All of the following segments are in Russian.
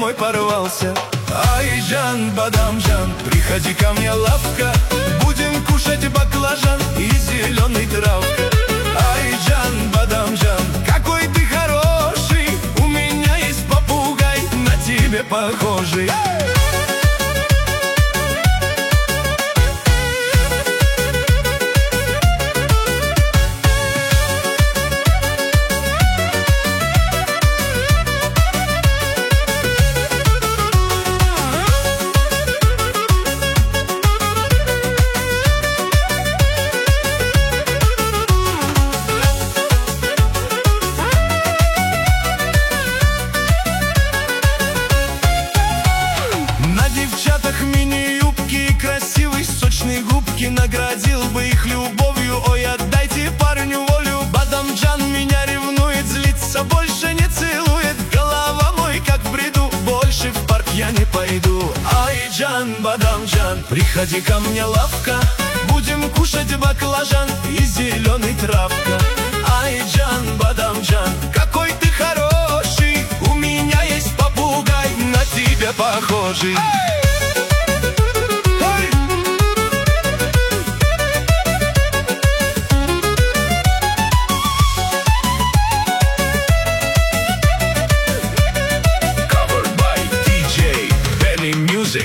мой порвался. Айджан, бадамджан, приходи ко мне, лавка, будем кушать баклажан и зеленый травка. Айджан, бадамджан, какой ты хороший, у меня есть попугай, на тебе похожий. Мини-юбки и красивые сочные губки, наградил бы их любовью. Ой, отдайте парню волю. Бадамджан меня ревнует, злится, больше не целует. Голова мой как в бреду, больше в парк я не пойду. Айджан, бадамджан, приходи ко мне, лавка, будем кушать баклажан и зеленый травка. Айджан, бадамджан, какой ты хороший, у меня есть попугай, на тебя похожий. Music.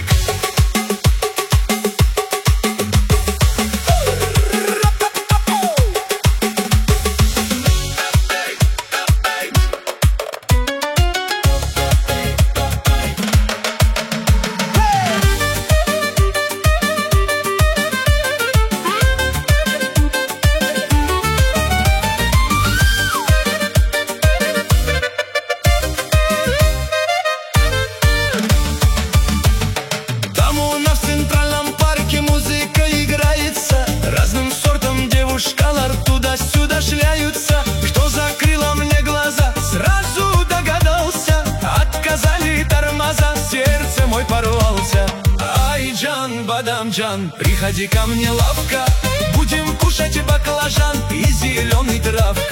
Туда-сюда шляются, кто закрыла мне глаза, сразу догадался, отказали тормоза, сердце мой порвался. Айджан, бадамджан, приходи ко мне, лавка, будем кушать баклажан и зеленый травка.